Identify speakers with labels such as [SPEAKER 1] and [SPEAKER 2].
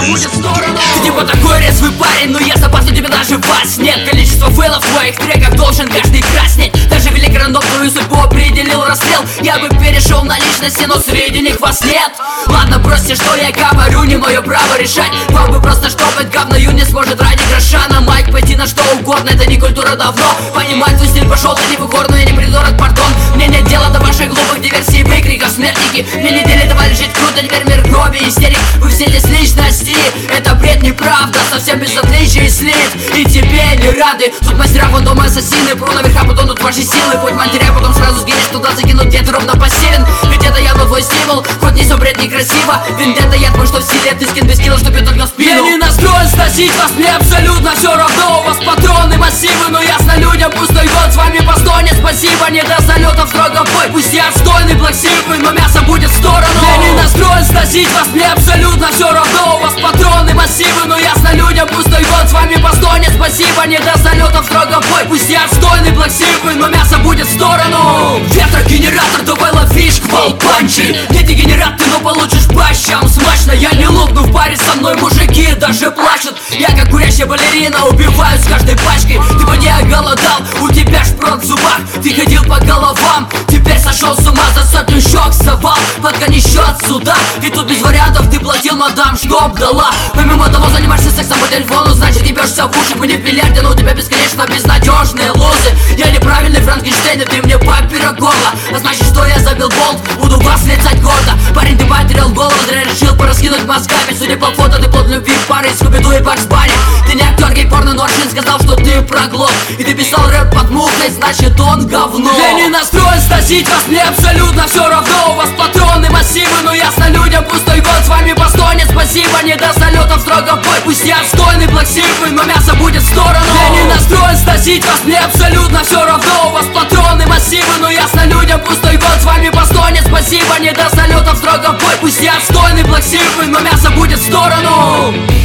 [SPEAKER 1] будет в сторону.
[SPEAKER 2] Ты типа такой резвый парень, но я запасу тебе даже вас нет. Количество фейлов в твоих треках должен каждый краснеть. Даже великий рандом твою судьбу определил расстрел. Я бы перешел на личности, но среди них вас нет. Ладно, бросьте, что я говорю, не мое право решать. Вам бы просто штопать говною не сможет ради гроша. На майк пойти на что угодно, это не культура давно. Понимать, твой стиль пошел, ты не в укор, но я не придурок, пардон. Мне нет дела до ваших глупых диверсий, выкриков, смертники. Мне недели давали жить круто, теперь мир крови и истерик. Вы все здесь личности, это бред, неправда, совсем без отличий и слив. И тебе не рады, тут мастера фантомы, ассасины. Пру наверха, потонут ваши силы. Хоть матеря, потом сразу сгинешь, туда закинуть, где ты ровно пассивен. Ведь это явно твой стимул, хоть не все бред, некрасиво. Вендетта, я твой, что в силе, ты скин без килла, что бьет только в спину. Я не настроен сносить вас, мне абсолютно все равно. У вас патроны массивы, но ясно людям пустой год. С вами постойне, спасибо, не до залетов строго в бой. Пусть я отстойный, плаксивый, но мясо будет в сторону. Я не настроен сносить вас, мне абсолютно все равно. У вас патроны массивы, но ясно людям пустой год. С вами постойне, спасибо, не до залетов строго в бой. Пусть я отстойный, плаксивый, но мясо будет в сторону. Ветрогенератор, давай ловишь квал панчи. Не дегенерат ты, но получишь по щам смачно. Я не лопну в паре со мной, мужики даже плачут. Я как курящая балерина, убиваю с каждой пачкой. Ты бы не оголодал, у тебя шпрот в зубах. Ты ходил по головам, теперь сошел с ума. За сотню щек совал, подгони счет сюда. Ведь тут без вариантов ты платил, мадам, чтоб дала. Помимо того, занимаешься сексом по телефону, значит ебешься в уши. Мы не в бильярде, но у тебя бесконечно безнадежные лозы. Я неправильный Франкенштейн, и ты мне папера горло. А значит, что я забил болт, буду вас летать гордо. Парень, ты потерял голову, зря решил пораскинуть мозгами. Судя по фото, ты плод любви в паре, Скуби-Ду и Бакс Банни. Ты не актер гей-порно, но Аршин сказал, что ты проглот. И ты писал рэп под мухой, значит он говно. Я не настроен сносить вас, мне абсолютно все равно. У вас патроны массивы, но ясно людям пустой год. С вами постойне, спасибо, не до залетов строго в бой. Пусть я отстойный, плаксивый, но мясо будет в сторону. Я не настроен сносить вас, мне абсолютно все равно. У вас патроны массивы, но ясно людям пустой год. С вами постойне, спасибо, не до залетов строго в бой. Пусть я отстойный, плаксивый, но мясо будет в сторону.